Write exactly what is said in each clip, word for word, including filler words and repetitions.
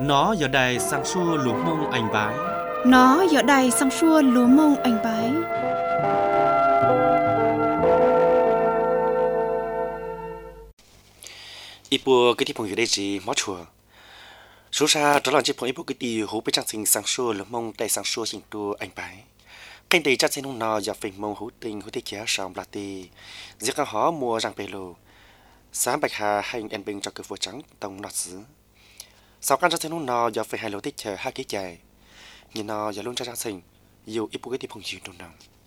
Nó giờ đây sang xua lúa mông anh bái. Nó giờ đây sang xua lúa mông anh bái. Ibu cái tí phong đây gì mót chùa. Số ra đó là chỉ phong ibu cái tí hú bên trang sinh sang xua lúa mông đầy sang xua hình tu anh bái. Cái đây chắc sẽ nung nọ giờ phình mông hú tình hú thế kia sòng bạc tì. Giết các họ mua răng bê lô. Sáng bạch hà hành en bình cho cửa vua trắng tông nọt xứ. Sau căn cho thế nung nọ giờ phải hai lô tích chờ hai cái chạy. Nhìn nọ giờ luôn cho trang sinh. Dù ibu cái tí phong gì nung nọ.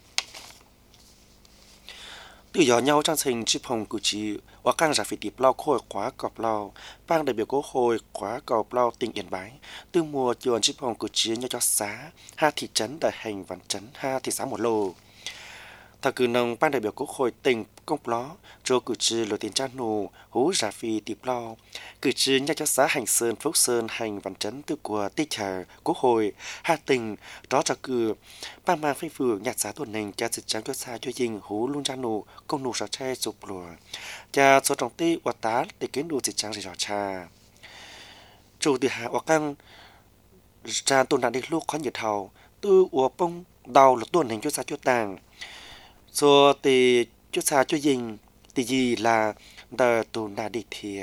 Từ giờ nhau trang sinh chỉ phong cử chỉ và càng giả phải tiệp lao khôi quá cọp lao. Bang đại biểu cố khôi quá cọp lao tình yên bái. Từ mùa chuồn chỉ phong cử chỉ nhau cho xá. Ha thị trấn đại hành văn trấn ha thị xã một lô. Thà cử nông ban đại biểu quốc hội tỉnh công ló cho cử tri lối tiền trang nô hú giả phi tiệp lo cử tri nhà cho xã hành sơn phúc sơn hành văn trấn từ của tích chờ quốc hội hà tỉnh đó cho cử ban mang phi phượng nhạc xã tuần nền cha dịch trang cho xa cho dinh hú luôn trang nô công nô sáu tre chụp lùa cha số trọng ti và tá để kiến đồ dịch trang để rõ cha chủ từ hạ và căng cha tuần đã đi lúc khó nhiệt hầu từ của bông đầu là tuần nền cho xa cho tàng so thì chút xa cho dinh thì gì là đờ tù nà đi thì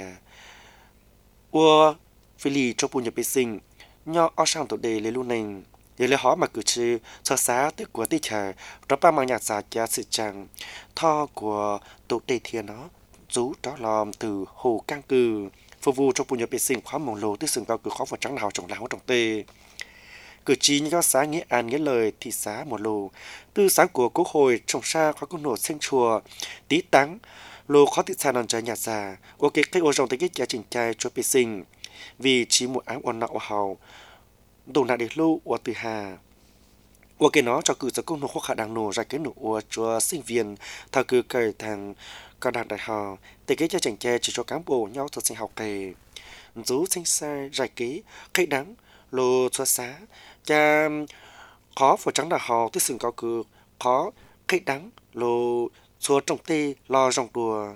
ua phi lì cho bùn nhập bê sinh nho ở sang tổ đề lấy luôn này để lấy họ mà cử tri so xá tới của tí chờ đó ba mang nhạc giả cha sự chẳng tho của tổ đề thì nó rú đó lòm từ hồ cang cử phục vụ cho bùn nhập bê sinh khóa mỏng lô tới sừng cao cử khó và trắng nào trồng láo trồng tê cử tri như các xã nghĩa an nghĩa lời thị xã một lô từ sáng của quốc hội trồng xa có công nổ sinh chùa tí táng lô khó thị xã nằm trái nhà già ok cách ô rồng tới cái giá trình trai cho bê sinh vì chỉ một áng ổn nọ hào đồ nạ để lô ở từ hà ok nó cho cử cho công nổ khó khả năng nổ ra cái nổ của cho sinh viên thao cử cởi thằng cao đẳng đại học tới cái giá trình trai chỉ cho cán bộ nhau thực sinh học kề dù sinh sai giải kế cách đáng lô xóa xá cha khó phổ trắng là họ tới sừng cao cử khó cách đắng lô xóa trồng tê lo rong đùa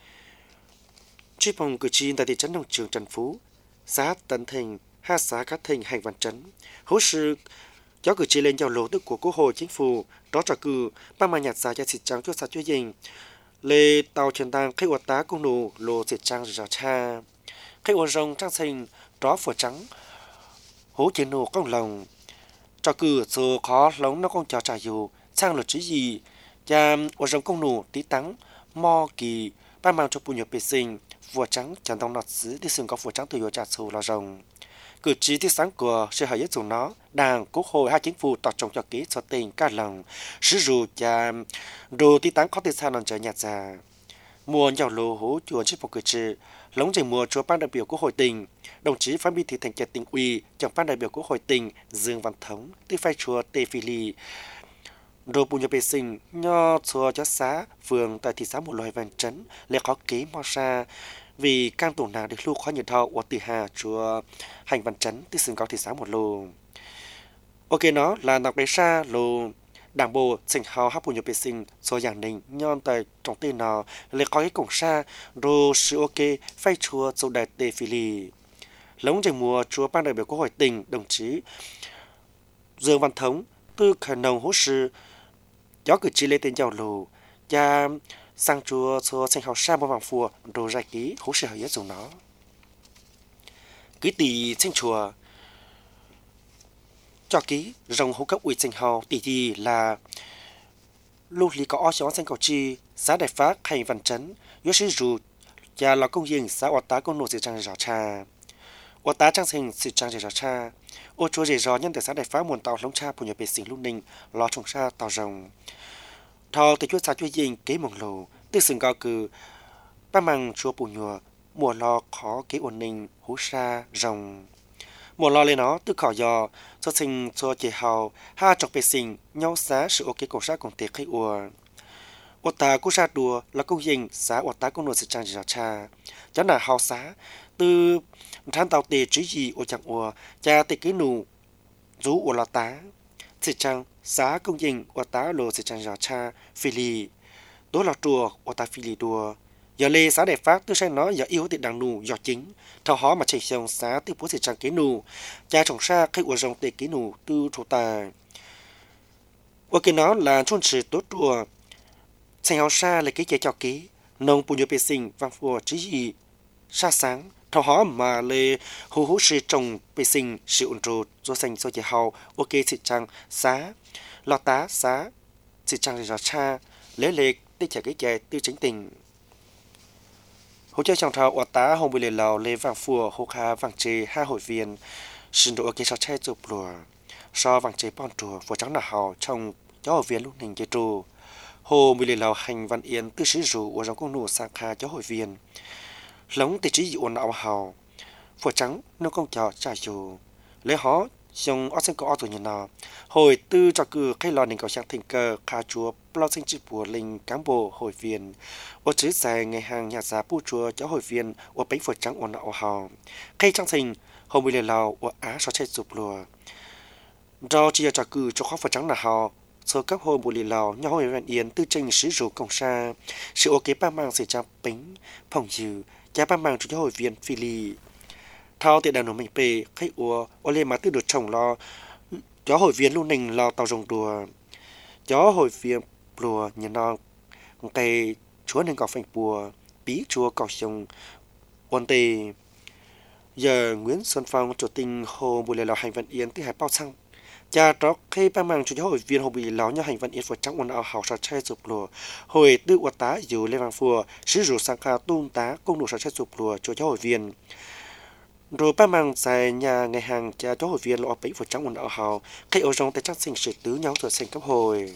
truy phòng cử tri tại thị trấn Đông Trường Trần Phú xã Tấn Thành hai xã Cát Thành hành văn trấn hỗ sự giáo cử tri lên giao lô tức của quốc hội chính phủ đó trả cử ba mà nhạt giá cho xịt trắng cho xã chuyên dình lê tàu truyền tang khách hoạt tá công nụ lô xịt trắng rõ cha khách hoạt rong trang thành đó phổ trắng hố chế nổ công lòng cho cử số khó lóng nó không cho trả dù sang luật chứ gì cha ở trong công nổ tí tắng mò kỳ ban mang cho bùn nhập bê sinh vua trắng chẳng đông nọt xứ đi sừng có vua trắng từ yếu trả số là rồng cử trí tí sáng của sẽ hỏi nhất dùng nó đảng quốc hội hai chính phủ tọt trồng cho ký cho tình cả lòng sử dụng cha đồ tí tắng có thể sao nằm trở nhạt già mùa giàu lô hố chuồn chiếc phục cử tri lống trình mùa chúa ban đại biểu quốc hội tỉnh đồng chí Phan Bí Thư Thành Ủy tỉnh ủy trưởng ban đại biểu quốc hội tỉnh Dương Văn Thống tư phái chúa Tề Phi Lì đồ bùn nhập bê sinh nho chúa cho xã phường tại thị xã một loài văn trấn lệ khó ký mò sa vì can tổ nào được lưu khó nhiệt thọ của từ hà chúa hành văn trấn từ sừng cao thị xã một lô ok nó là nọc bê sa lô đảng bộ sinh hào hấp bùn nhập bê sinh số dạng đình nhon tại trong tên nó lệ khó cái cổng sa đồ sự ok phái chúa châu đại Tề Phi Lì lống trình mùa chúa ban đại biểu quốc hội tỉnh đồng chí Dương Văn Thống từ khả nông hỗ sự giáo cử tri lên tên giàu lù cha sang chúa số sinh học sa một vàng phùa đồ ra ký hỗ sự hợp dùng nó ký tỷ sinh chùa cho ký rồng hỗ cấp ủy sinh học tỷ gì là lưu lý có ó xó sinh cầu chi xã đại phát hành văn trấn yếu sĩ dù cha là công dân xã ọt tá công nô sự trang rõ cha ọt tá trang sinh sự trang rõ cha ô chúa dễ rõ nhân tại xã đại phát muôn tàu lông cha phù nhập bề sinh lưu ninh lo trồng sa tàu rồng thọ từ chúa xã chúa dinh kế mộng lồ tư sừng cao cử ba măng chúa bù nhùa mùa lo khó kế ổn ninh hú sa rồng mùa lo lên nó tư khỏi dò cho sinh cho chế hào ha trọc bề sinh nhau xã sự ok cổ sa cùng tiệc khách ùa ọt tá cú sa đùa là công dân xã ọt tá công nô sự trang rõ cha cháu là hào xã từ than tàu tề trí gì ô chẳng ùa cha tề kế nụ rú ùa lò tá sự trang xã công dân ùa tá lô sự trang rõ cha phi lì đó là chùa ùa tá phi lì đùa giờ lê xã đẹp phát tư sang nói giờ yêu thì đằng nụ giờ chính thao hó mà chạy sông xã tư bố sẽ trang kế nụ cha trồng xa khi của dòng tệ kế nụ tư thủ tài ok nó là chôn chỉ tốt đùa thành hào xa là cái chế cho ký nông bùn nhựa bê sinh vang phùa chỉ gì xa sáng thao hó mà lê hú hú sư trồng bê sinh sự ổn trù do xanh do chế hào ok sự trang xá lo tá xá sự trang giờ cha lấy lệ tích trả cái chế tư chính tình hỗ trợ trong thao ở tá hồng bì lệ lào lê vàng phùa hô kha vàng chế hai hội viên sinh độ cái sao che chụp lùa so vàng chế bon chùa phùa trắng là hào trong cháu hội viên lúc ninh chế trù hồ bì lệ lào hành văn yên tư sĩ rủ ở trong công nụ sang kha cháu hội viên lống tỷ trí dụ ổn ảo hào phùa trắng nó công trò trả dù lấy hó trong ở sinh có ở tuổi nhìn nào hồi tư cho cử khai lò ninh cầu sang thành cờ kha chúa bao sinh chữ bùa linh cán bộ hội viên ở chữ dài ngày hàng nhà giá bu chúa cháu hội viên ở bánh phở trắng ổn ảo hào khai trang thành hôm bữa lào ở á so chơi chụp lùa do chia cho cử cho khó phở trắng là hào số các hôm bữa lào nhau hội viên yên tư trình sử dụng công sa sự ok ba mang sẽ trang bánh phòng dư giá ba mang cho cháu hội viên phi lì thao tiện đàn của mình về khách ủa ở lên mà tư được trồng lo cháu hội viên luôn ninh lo tàu rồng đùa cháu hội viên lùa nhìn nó cây chúa nên có phanh bùa bí chúa có sông ôn tề giờ Nguyễn Xuân Phong chủ tình hồ bùi lệ lò hành văn yên tí hải bao xăng cha đó khi ba mang cho cháu hội viên hồ bùi lò nhau hành văn yên phật trắng ôn ảo hào sao che chụp lùa hồi tư ua tá dù lên vàng phùa sử dụng sang kha tung tá công đủ sao che chụp lùa cho cháu hội viên rồi ba mang dài nhà ngày hàng cha cháu hội viên lo bấy phật trắng ôn ảo hào khi ở trong tay chắc sinh sự tứ nhau thừa sinh cấp hồi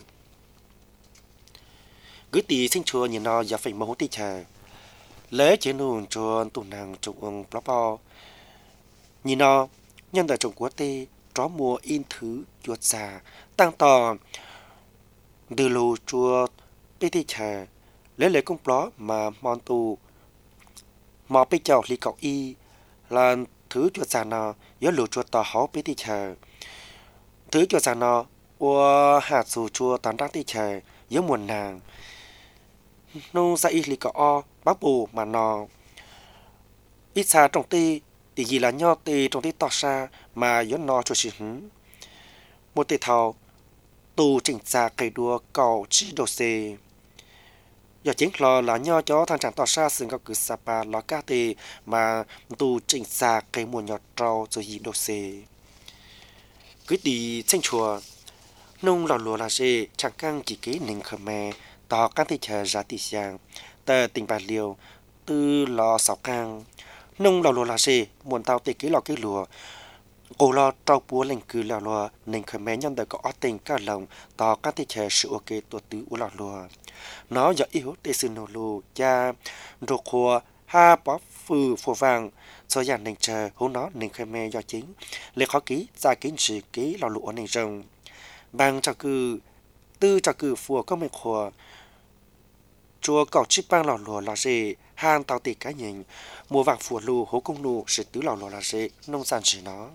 cứ tí sinh chùa nhìn nó giờ phải mẫu tí chờ lễ chế nụ chùa tụ nàng trục ông plop bao nhìn nó nhân đại trục quốc tế chó mùa in thứ chuột già tăng tò từ lù chùa bê tí chờ lễ lễ công plop mà mòn tù mò bê chào lì cọc y là thứ chuột già nó nhớ lù chùa tò hó bê tí chờ thứ chuột già nó ua hạt dù chùa tán đắc tí chờ nhớ muôn nàng nông ra ít lì cọ o bắp bù mà nó ít xa trong tì thì gì là nho tì trong tì tỏ xa mà nhớ nó cho chị hứng một tì thầu tù chỉnh xa cây đua cầu chỉ đồ xê giờ chính là là nho cho thằng chẳng tỏ xa xứng có cứ sapa ló cá tì mà tù chỉnh xa cây mùa nhọt trâu rồi dịp đồ xê cứ đi tranh chùa nông lò lùa là gì chẳng căng chỉ kế nình khờ mè tỏ các thị chờ ra thị giang tờ tỉnh Bạc Liêu từ lò sáu càng nông lò lùa là gì muốn tao tì ký lò cái lùa cô lo trâu búa lên cứ lò lùa nên khởi mẹ nhân đời có ót tình cả lòng tỏ các thị chờ sự ok tổ tứ u lò lùa nó do yếu tê sư nô lù cha rô khua ha bó phừ phù vàng do dàn nên chờ hú nó nên khởi mẹ do chính lê khó ký ra kín chỉ ký lò lùa nên rồng bằng cho cư tư cho cử phùa có mình khổ chùa cỏ chip bang lò lùa là gì hàn tàu tì cá nhìn mùa vàng phùa lù hố công lù sự tứ lò lùa là gì nông sản chỉ nó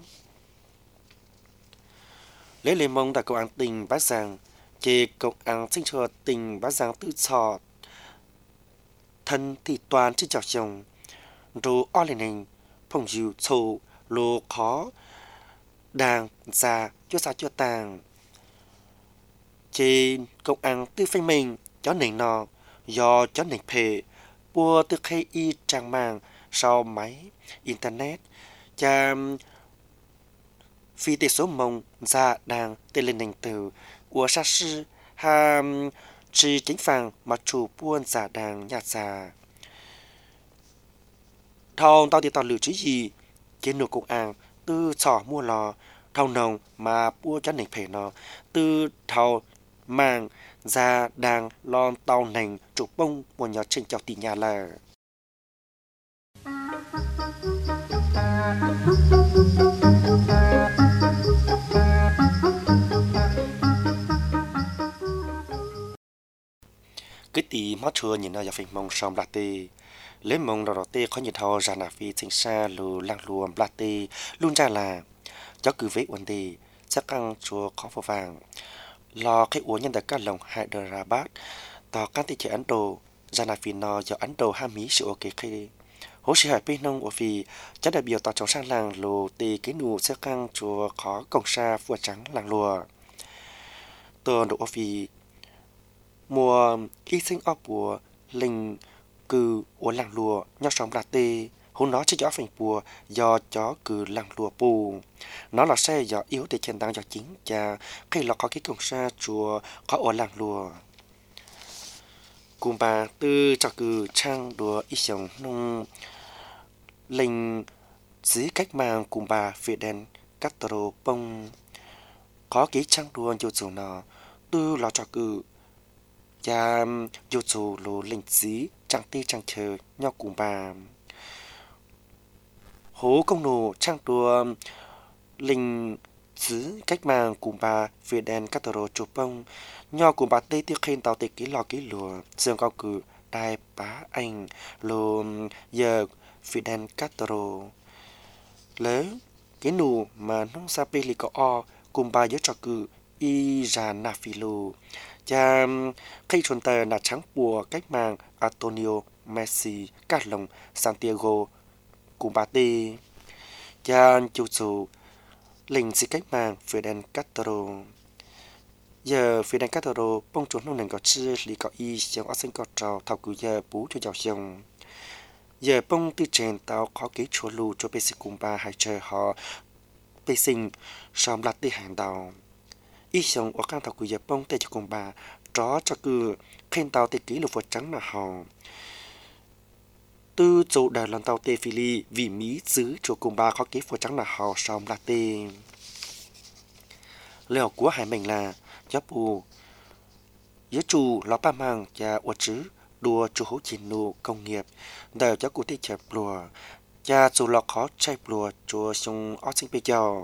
lấy lấy mong tại công an tình bát giang chê công an sinh chờ tình bát giang tự sò thân thì toàn trên chảo chồng rồi o lên hình phong dịu sầu lô khó đàng già cho sao cho tàng trên công an tư phanh mình chó nền nọ do chó nền phê bùa từ khi y trang mạng sau máy internet cha phi tê số mông ra đang tên lên nền từ của sa sư ha chỉ chính phàng mà chủ buôn giả đàng nhạt già thong tao thì tao lử chứ gì trên nụ công an tư sỏ mua lò thao nồng mà bua chó nền phê nó tư thao mang ra đang lon tàu nành trục bông một nhỏ trình chào tỷ nhà là cái tỷ mắt chua nhìn nó giờ phải mong xong là tê lấy mong đầu đầu tê có nhiệt thao ra nà phi chính xa lù lang luồng là tê luôn ra là cháu cứ vết vấn đề chắc căng chua khó phô vàng lo cái uống nhân đặc các lòng hại đời ra bát tỏ các thị chế Ấn Độ ra là vì nó do Ấn Độ ham mỹ sự ok khi hỗ trợ bên nông ở vì chắc đại biểu tỏ trong sang làng lồ tì cái nụ sẽ căng chùa khó cổng xa vua trắng làng lùa tôi độ ở vì mùa y sinh ở bùa linh cư ở làng lùa nhau sống là tê hôm nó chỉ cho phành bùa do chó cử làng lùa bù nó là xe do yếu để chiến thắng do chính cha khi là có cái cổng xa chùa có ở làng lùa cùng bà tư cho cử trang đùa ý sống nông linh dưới cách mạng cùng bà Fidel Castro bông có cái trang đùa dù dù nó tư là cho cử cha dù dù lô linh dưới trang ti trang chờ nhau cùng bà hố công nổ trang đùa linh dưới cách mạng cùng bà Fidel Castro chụp bông nhau cùng bà tê tiêu khen tàu tê ký lò ký lùa dương cao cử đại bá anh lô giờ Fidel Castro lớn cái nụ mà nông sa bê lì có o cùng bà nhớ cho cử y ra na philo cha khi chuẩn tờ là trắng bùa cách mạng Antonio Messi cát lồng Santiago cùng bà tê cha chủ chủ linh sĩ cách mạng Fidel Castro giờ Fidel Castro bông chuẩn nông nền có chư lì có y trong ở sinh có trò thảo cử giờ bú cho giàu dòng giờ bông tư trên tao có cái chúa lù cho bê sĩ cùng bà hay chờ họ bê sinh xóm lạt đi hàng đầu ý xong ở căn thảo của giờ bông tê cho cùng bà chó cho cứ khen tao tê ký lục vật trắng là họ tư dụ đà lần tao tê phi ly vì mỹ xứ cho cùng bà có cái vật trắng là họ xóm lạt tê lèo của hai mình là giáp bù giới chủ ló ba mang và uất chứ đua chủ hữu chỉ nụ công nghiệp đời cho cụ thể chẹp lùa cha dù lọ khó chạy lùa chùa sông ớt sinh bây giờ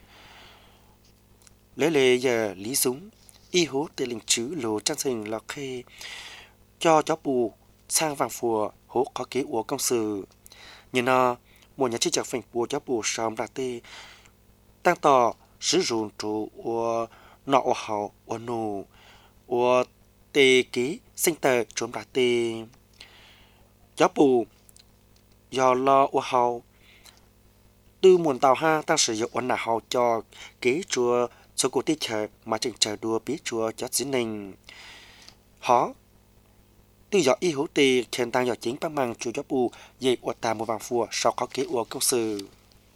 lấy lệ giờ lý dũng y hú tê linh chứ lô trang sinh lọ khê cho chó bù sang vàng phùa hố có kế ủa công sự như nó một nhà chi chạc phành bùa chó bù xóm là tê tăng tỏ sử dụng chủ ủa nọ ủa hậu ủa nụ ủa tê ký sinh tờ trốn là tê gió bù do lo ủa hậu tư muôn tàu ha tăng sử dụng ủa nà hậu cho kế chùa cho cô tiết chờ mà chừng chờ đua biết chùa cho chính mình họ tư do y hữu tì khen tăng do chính bác mang chùa gió bù dây ủa tà một vàng phùa sau có kế ủa công sự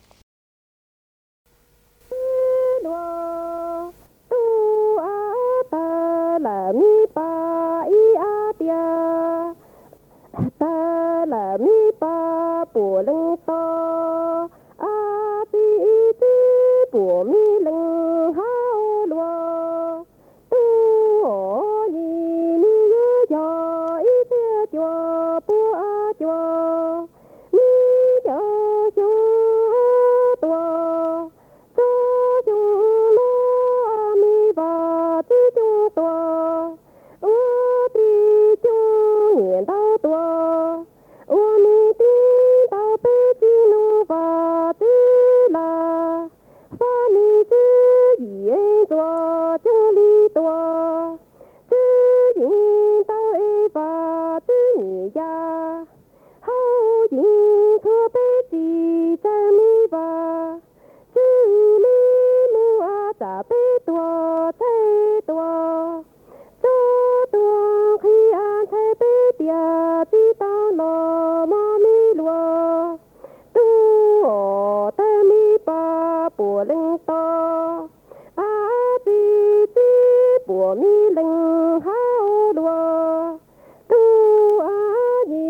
là mi ba i a tia ta là mi ba bùa lưng to a ti ti bùa mi lưng hao lúa tu ô ni mi yu cho i tia cho bùa a cho mi cho cho tua cho cho lo mi ba ti cho tua bùa mi lưng hao đùa tu a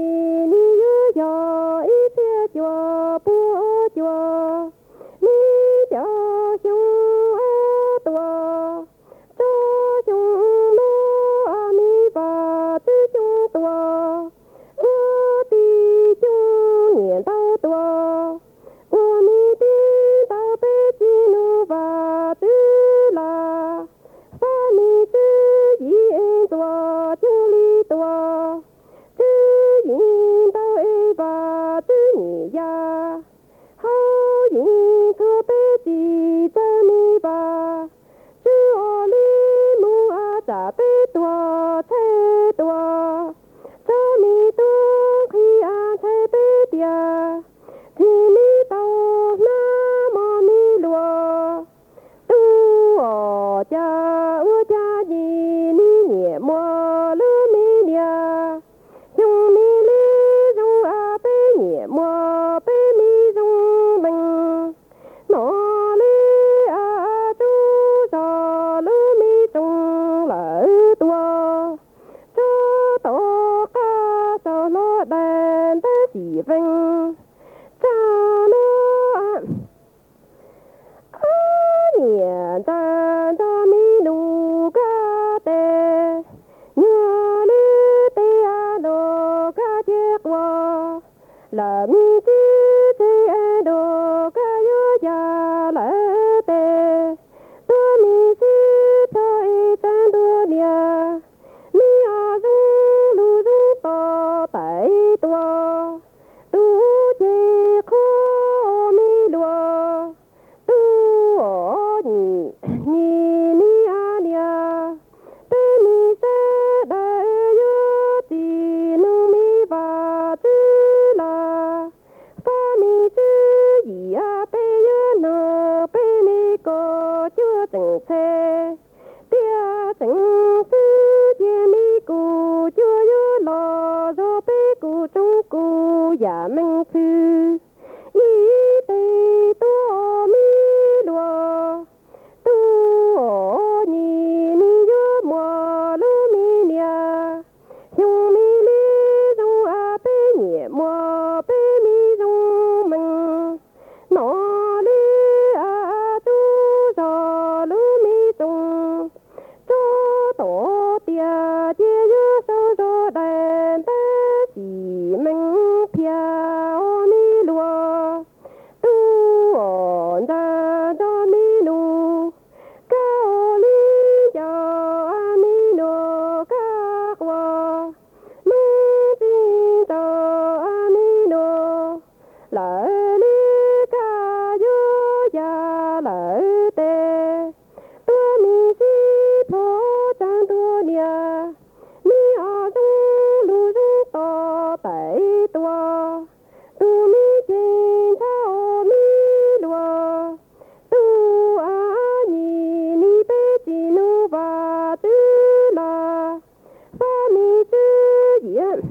là mi chi chi ai đồ ca yo ya la te tu mi chi cho ai tan đua nia mi a du lu du to tai tua tu chi khô mi lúa tu o ni ni ni a nia pe mi se da yo ti nu mi va ti la fa mi ti yi a pe yo no pe mi ko chưa từng thế tia từng tư chia mi cu chưa yo lo do pe cu trong cu ya minh thư y tê tu mi lúa tu o ni ni yo mo lu mi nia hiu mi li dong a pe nhẹ mo pe mi dong mình nó li a tu do lu mi dong cho tổ tia chia yo so do đàn ta chỉ mình pia o mi lúa tu on da do mi nu cao li cho a mi nu ca qua mi tin cho a mi nu la li ca yo ya la te tu mi si po chang tu nia mi a du lu du to tai tua tu mi jin chao mi lúa tu a ni ni pe chi nu va tu la fa mi tu yin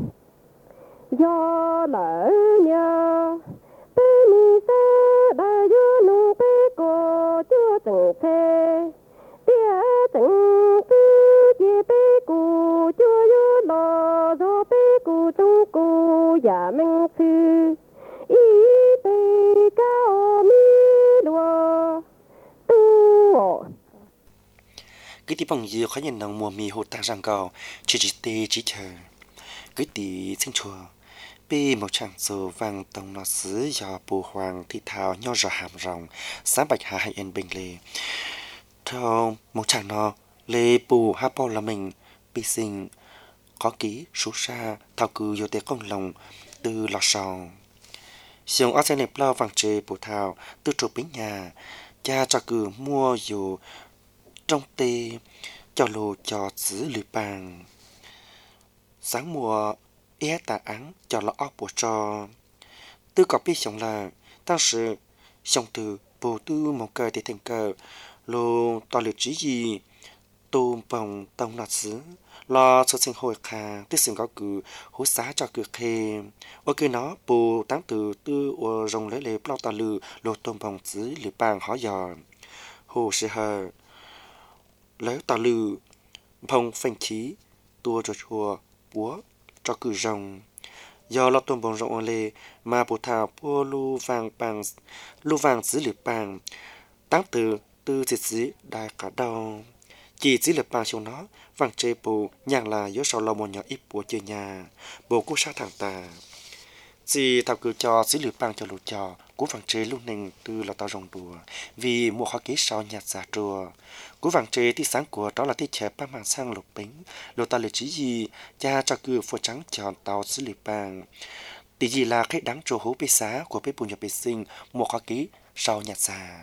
yo la nia pe mi se da yo nu pe ko chưa từng thế tia từng tư chia pe cu chưa yo lo do pe cu trong cu ya minh thư y tê cao mi lúa tu o cái tí bằng gì khó nhìn nồng mùa mì hột tăng răng cầu chỉ chỉ tê chỉ chờ cái tí sinh chùa bê một chàng dù vàng tông nó xứ do bù hoàng thị thao nho rõ hàm rồng sáng bạch hà hay en bình lê theo một chàng nó lê bù hạ bò là mình bị sinh có ký số xa thao cư vô tế con lòng từ lò sòng xiong ở trên nệp lao vàng trề bù thao từ trụ bính nhà cha cho cử mua dù trong tê cho lô cho xứ lưỡi bàng sáng mùa é tà áng cho lọ óc bùa cho tư có biết xong là当时xong từ bồ tư một cờ để thành cờ lô to liệt trí gì tôm bồng tông nọt xứ lo cho sinh hồi khà tư sinh có cử hú xá cho cử khê ô cứ nó bồ táng từ tư ô rồng lấy lệ bao tà lư lô tôm bồng xứ lưỡi bàng khó giòn hồ sẽ hờ lấy tà lư bồng phanh khí tua cho chùa búa cho cử rồng do lo tôm bồng rồng lê mà bồ thảo bô lu vàng bàng lu vàng xứ lưỡi bàng táng từ tư diệt xứ đại cả đầu chỉ xứ lưỡi bàng chiều nó vàng chê bồ nhàng là yếu sau lo một nhỏ ít bùa chơi nhà bồ cú sát thằng tà chỉ thảo cử cho xứ lưỡi bàng cho lũ trò cú vàng chê lúc nền từ là tao rồng đùa vì một khó ký sau nhạt giả trùa cú vàng chê tí sáng của đó là tí chè ba màng sang lục bính lô ta lệ trí gì cha cho cử phô trắng tròn tàu xứ lưỡi bàng tí gì là khách đáng trồ hố bê xá của bê bùn nhập bê sinh một khó ký sau nhạt giả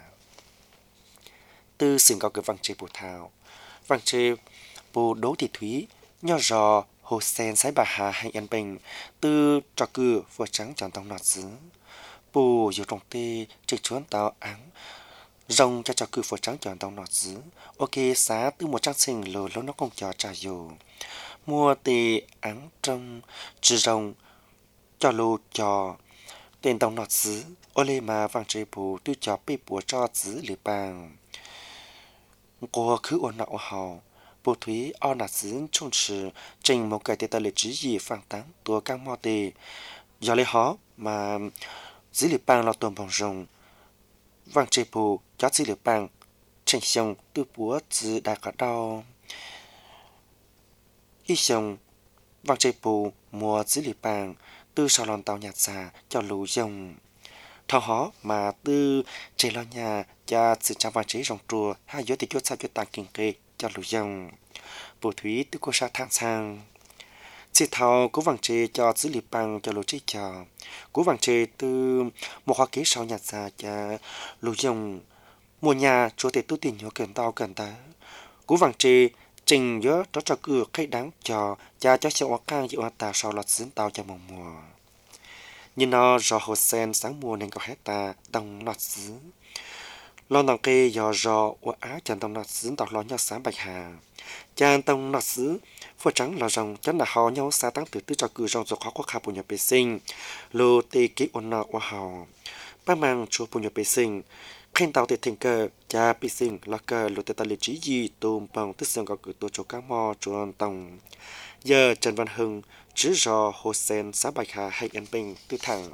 tư xưởng cao cử vàng chê bù thảo vàng chê bù đố thị thúy nho rò hồ sen sái bà hà hay ăn bình tư trò cử phô trắng tròn tông nọt xứ bù dù trong tê trực chuốn tàu áng rồng cho cho cử phổ trắng chọn tàu nọt xứ ok xá từ một trang sinh lồ lâu nó không cho trả dù mua tê áng trong trừ rồng cho lô cho tên tàu nọt xứ ô lê mà vàng chế bù tư cho bê bùa cho xứ lửa bàng cô cứ ổn nọ hào bù thúy o nọt xứ trong trừ trình một cái tê tờ lệ trí gì phang tán tua căng mò tê do lê hó mà dữ liệu bang là tuần bằng rồng vàng chế bù cho dữ liệu bang trình xong từ búa từ đại cả đau y xong vàng chế bù mua dữ liệu bang tư sau lon tàu nhạt già cho lũ dòng thao hó mà tư chế lo nhà cha sự trang văn chế rong trùa hai giới thì chốt sao cho tàng kinh kê cho lũ dòng bộ thúy tư cô sa thang sang chỉ thao cố vàng chế cho giữ lì bằng cho lũ chế cho cố vàng chế từ một hoa kế sau nhạt già cha lũ dòng mùa nhà chúa thể tu tiền nhỏ cần tao cần ta cố vàng chế trình nhớ đó cho cửa khách đáng cho cha cho sẽ hoa cang chịu hoa ta sau lọt xứng tao cho mùa mùa nhưng nó do hồ sen sáng mùa nên có hết ta đồng lọt xứ lo nòng kê do do hoa á chẳng đồng lọt xứ tao lo nhau sáng bạch hà cha đồng lọt xứ phô trắng là rồng chắc là họ nhau xa tăng từ từ cho cửa rồng rồi khó có khả bùn nhập bê sinh lô tê ký ôn nọ hoa hào ba mang chúa bùn nhập bê sinh khen tàu để thành cờ cha bê sinh là cờ lô tê ta lê trí gì tôm bằng tức xương có cửa tổ chỗ các mò chuan tổng giờ Trần Văn Hưng chứ do hồ sen xã Bạch Hà hay An Bình tư thẳng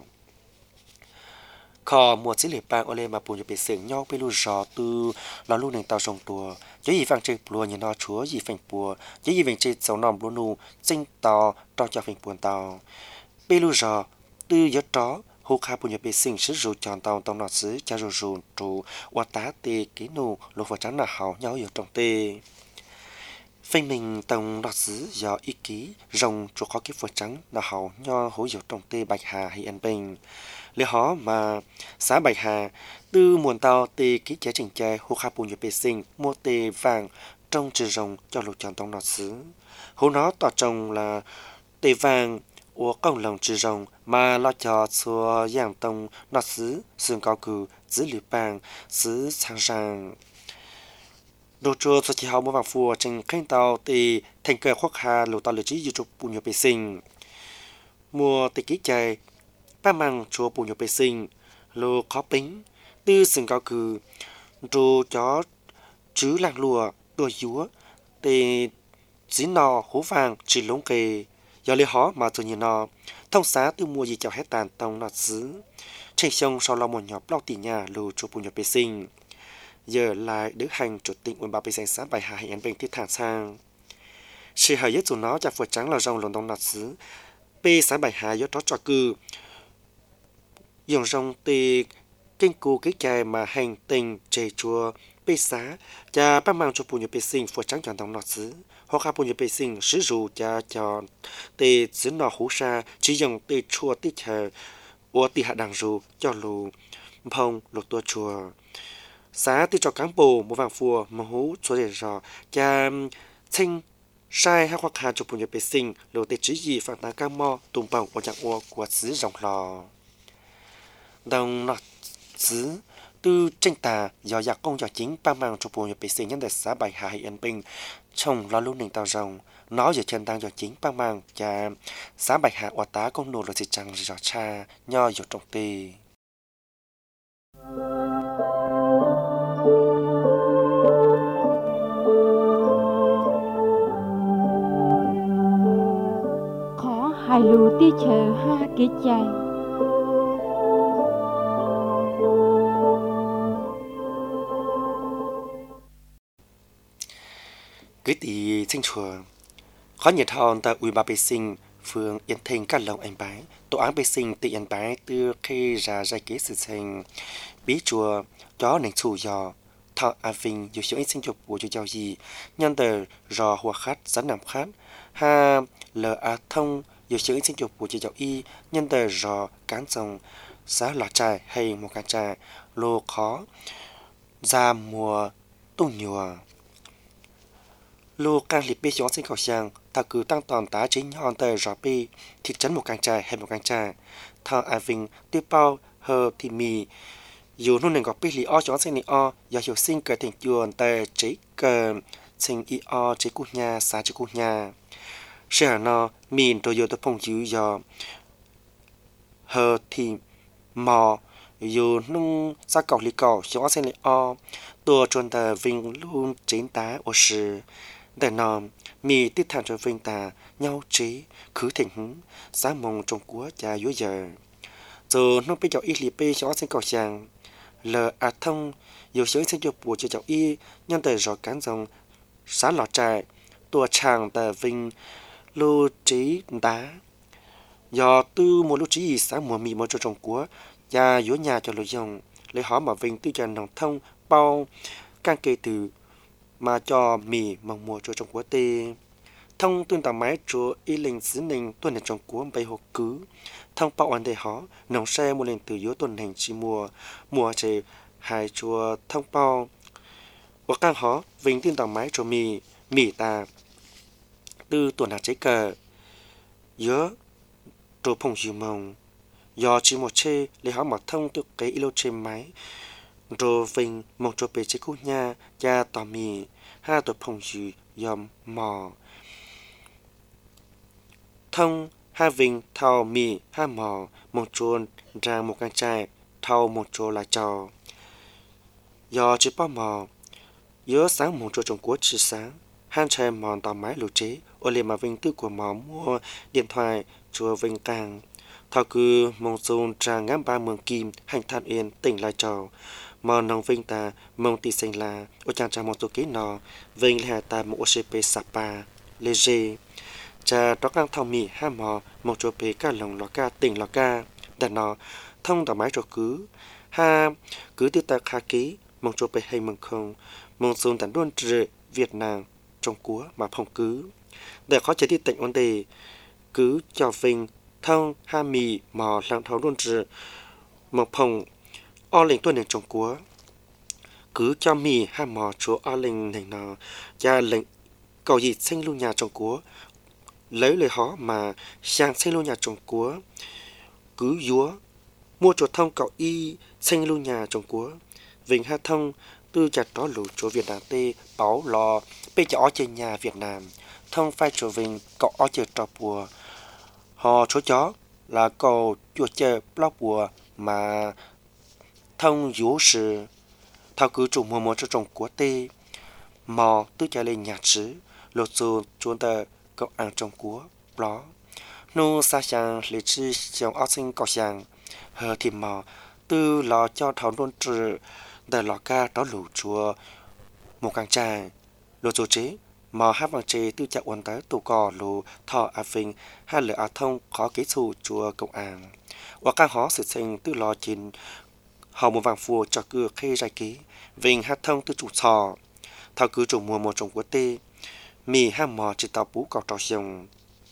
kho mùa xí lệ bang ở lên mà bùn nhập bê sinh nhau bê lưu gió từ nó lưu nền tàu rồng tua giấy gì vàng chơi bùa như nó chúa gì phành bùa giấy gì vàng chơi sáu nòng bùa nù sinh tàu cho cho phành buồn tàu bê lưu gió từ gió chó hồ khá bùn nhập bê sinh sử dụng chọn tàu tàu nọ xứ cha rù rù trù hoa tá tê ký nù lục vào trắng là hào nhau ở trong tê phanh mình tàu nọ xứ do ý ký rồng chuột khó kiếp vào trắng là hào nhau hối ở trong tê Bạch Hà hay An Bình lẽ hó mà xã Bạch Hà từ muôn tàu tê ký chế trình trai hồ khá bùn nhập bê sinh mua tê vàng trong trừ rồng cho lục chọn tàu nọ xứ hồ nó tỏ trồng là tê vàng của công lòng trừ rồng mà lo cho xua giảng tông nọ xứ xương cao cử giữ lửa bàng xứ sang ràng đồ chua cho chị hậu mua vàng phùa trên kênh tàu thì thành cờ khoác hà lầu tàu lửa trí dự trục bùn nhập bê sinh mua tê ký chạy ba mang chùa bùn nhập bê sinh lô khó bính tư xương cao cử đồ chó chứ làng lùa đùa dúa tê dí nò hố vàng chỉ lống kề do lý hó mà tôi nhìn nó thông xá từ mua gì chào hết tàn tông nọt xứ trên sông sau lo một nhỏ bao tỷ nhà lù cho bùn nhập bê sinh giờ lại đức hành chủ tịch ủy ban bê sinh xã Bạch Hà hay An Bình thiết thản sang sự hài nhất của nó chả phượt trắng là rồng lồng đông nọt xứ bê xã Bạch Hà do đó cho cư dùng rồng tì kinh cù cái chài mà hành tình chè chùa bê xá cha bác mang cho bùn nhập bê sinh phượt trắng chọn đông nọt xứ họ khá bùn nhập bê sinh sử dụng cha chọn tê xứ nọ hú xa chỉ dùng tê chua tê chờ ua tê hạ đằng rù cho lù phong lục tua chùa xá tê cho cán bồ một vàng phùa mà hú chua để rò cha thanh sai hát hoặc hà cho bùn nhập bê sinh lù tê chỉ gì phản tá cam mò tùm bằng của trạng ua của xứ rồng lò đồng nọ xứ từ tranh tà do giặc công do chính bang mang cho bùn nhập bê sinh nhân đại xã Bạch Hà hay An Bình trong lo lúc nền tàu rồng nó giờ chân đang do chính bang mang cha xã Bạch Hà oa tá công nô là gì chẳng rõ cha nho ở trong tì khó hai lù ti chờ ha kế chạy cứ tí sinh chùa khó nhiệt hòn tại ủy ban bê sinh phường Yên Thịnh các lồng anh bái tổ án bê sinh tự Yên Bái từ khi ra giải kế sự thành bí chùa chó nền chủ dò thọ à vinh dù số ít sinh chụp của chú cháu gì nhân tờ rò hùa khát dẫn nằm khát ha lờ à thông dù số ít sinh chụp của chú cháu y nhân tờ rò cán rồng giá lọt trài hay một cán trà lô khó ra mùa tung nhùa lô can liệt bê gió sinh khẩu sang ta cứ tăng toàn tá chính hòn tờ rõ bê thị trấn một càng trà hay một càng trà thọ à vinh tiêu bao hờ thì mì dù nó nên có bê lý o gió sinh lý o do hiểu sinh cờ thành chuồn tờ chế cờ sinh y o chế cút nhà xa chế cút nhà sẽ nó mìn rồi vô tập phong dữ do hờ thì mò dù nung ra cầu lý cầu gió sinh lý o tua chuồn tờ vinh luôn chính tá ở sự để nó mì tiết thản cho vinh ta nhau chế khứ thành hứng giá mong trong của cha dối giờ rồi nó bây giờ ít lý bê gió sinh cầu sang lờ à thông dù sướng sinh cho bùa cho cháu y nhân tờ rõ cán dòng xá lọ trại tua chàng tờ vinh lô trí đá do tư một lúc chỉ sáng mùa mì một cho trồng cúa và dỗ nhà cho lối dòng lấy họ mà vinh tư cho nòng thông bao càng kê từ mà cho mì mong mùa cho trồng cúa tê thông tuân tàu máy cho y linh xứ ninh tuân để trồng cúa bay hồ cứ thông bao ăn để họ nòng xe một lần từ dỗ tuần hành chỉ mùa mùa chế hai chùa thông bao và càng họ vinh tuân tàu máy cho mì mì ta từ tuần hạt trái cờ dứa rồi phong dư mong do chỉ một chê lấy họ mà thông được cái ilo trên máy rồi vinh mong cho bề chế cú nha cha tò mì hai tuổi phong dư yom mò thông hai vinh thao mì hai mò một chuồn ra một căn trai thao một chỗ là trò do chỉ bao mò nhớ sáng một chỗ trồng cúa chỉ sáng han trai mòn tàu máy lục chế ô liền mà vinh tư của mò mua điện thoại chùa vinh càng thao cứ mong xuân tràng ngắm ba mường kim hành than yên tỉnh lai trò mò nông vinh ta mong tì xanh là ô chàng trà một số kế nọ vinh là ta một ô xê pê sapa lê dê cha đó càng thao mì hai mò một chỗ pê ca lồng lò ca tỉnh lò ca đặt nọ thông tàu máy cho cứ ha cứ tiêu ta khá ký mong chỗ pê hay mừng không mong xuân tàn đuôn trừ Việt Nam trong cúa mà phong cứ để khó chế đi tỉnh vấn đề cứ cho vinh thông ha mì mò lăng thấu đuôn trừ một phong o lệnh tuân nền trong cúa cứ cho mì ha mò chúa o lệnh này nọ cha lệnh cầu gì sinh lưu nhà trong cúa lấy lời họ mà sang sinh lưu nhà trong cúa cứ dúa mua chỗ thông cậu y sinh lưu nhà trong cúa vinh ha thông tư chặt đó lũ chỗ Việt Nam tê báo lò bây giờ ở trên nhà Việt Nam thông phai chỗ vinh cậu ở chơi trò bùa họ chỗ chó là cầu chuột chơi blog bùa mà thông dũ sự thao cứ chủ mua một cho trồng của tê mò tư trả lên nhà chứ lột dù chúng ta cậu ăn trồng của đó nô xa sang lệ chi trong áo sinh cậu sang hờ thì mò tư lò cho thảo đôn trừ để lò ca đó lũ chùa một càng trai lột dù chế mà hát vàng chế tư chạy quần tới tù cò lù thọ à vinh hai lửa à thông khó kế xù chùa cộng ảng và càng hó sự sinh tư lò chín họ một vàng phùa cho cửa khê dài ký vinh hát thông tư chủ sò thao cứ chủ mùa một trồng của tê mì hai mò chỉ tàu bú cọc trò dòng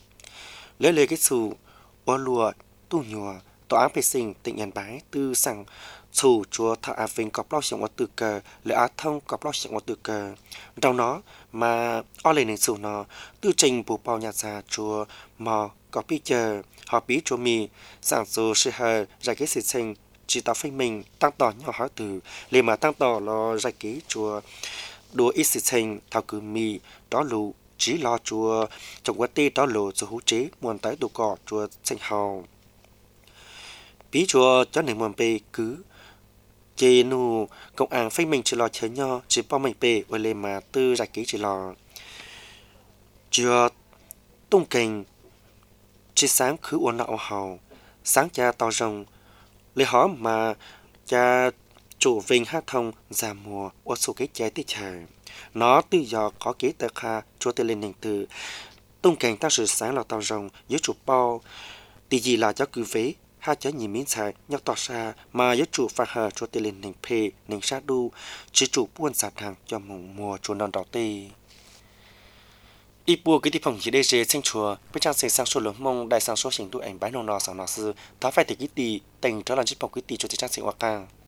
lấy lấy cái xù ô lùa tu nhùa tòa án vệ sinh tỉnh nhận bái tư sang chủ chùa thọ à vinh cọp lao xong ở từ cờ lửa á thông cọp lao xong ở từ cờ trong nó mà o lên nền sủ nó tư trình bù bao nhà già chùa mò có bí chờ họ bí chùa mì sản số sự hờ ra cái sự sinh chỉ tao phê mình tăng tỏ nhỏ hỏi từ liền mà tăng tỏ lo ra cái chùa đùa ít sự sinh thao cứ mì đó lù chỉ lo chùa trong quá tê đó lù cho hú chế muôn tới đồ cỏ chùa sinh hào bí chùa cho nên muôn bê cứ chê nụ công an phê mình chỉ lo chơi nho chỉ bao mình bê ở lên mà tư ra ký chỉ lo chưa tung kình chỉ sáng khứ uốn nạo hào sáng cha to rồng lấy họ mà cha chủ vinh hát thông già mùa ở số cái trái tít trời nó tự do có kế tờ kha cho tên lên hình từ tung kình ta sự sáng là to rồng dưới chủ bao thì gì là cho cứ vế hai trái nhìn miếng xài nhóc tỏ xa mà với chủ phá hờ cho tên lên nền phê nền sát đu chỉ chủ buôn sạp hàng cho mùng mùa cho non đỏ tê ít bùa cái tiếp phòng chỉ đây dễ sinh chùa với trang xây sang số lớn mong đại sang số trình tụ ảnh bái nông nọ sang nọ sư ta phải thể cái tì tình trở làm chiếc phòng cái tì cho trang xây hoa càng